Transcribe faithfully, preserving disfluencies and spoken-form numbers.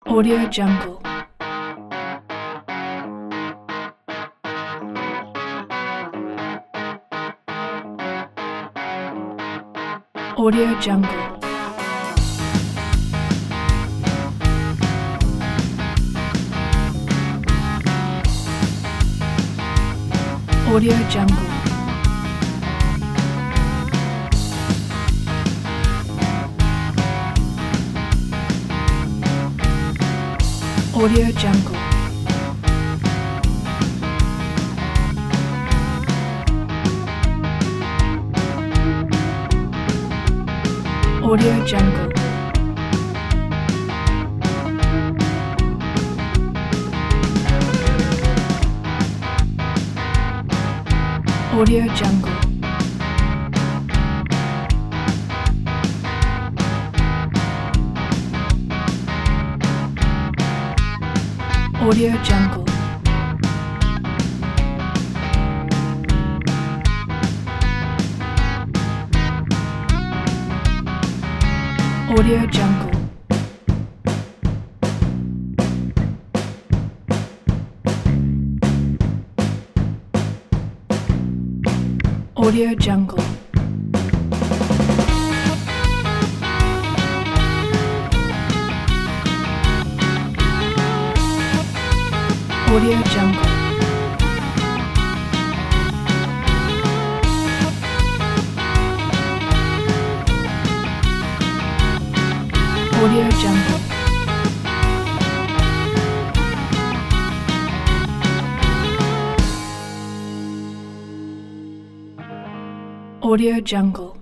Audio Jungle. Audio Jungle. Audio Jungle. Audio Jungle. Audio Jungle. Audio Jungle. Audio Jungle. Audio Jungle. Audio Jungle. Audio Jungle. Audio Jungle. Audio Jungle.